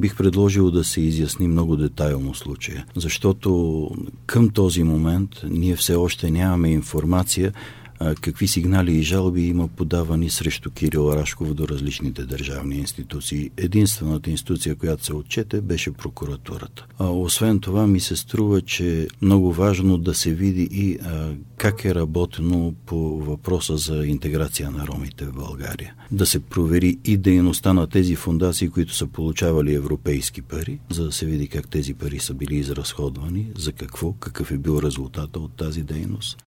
Бих предложил да се изясни много детайлно случая, защото към този момент ние все още нямаме информация какви сигнали и жалби има подавани срещу Кирил Рашков до различните държавни институции. Единствената институция, която се отчете, беше прокуратурата. Освен това, ми се струва, че много важно да се види и как е работено по въпроса за интеграция на ромите в България. Да се провери и дейността на тези фондации, които са получавали европейски пари, за да се види как тези пари са били изразходвани, за какво, какъв е бил резултата от тази дейност.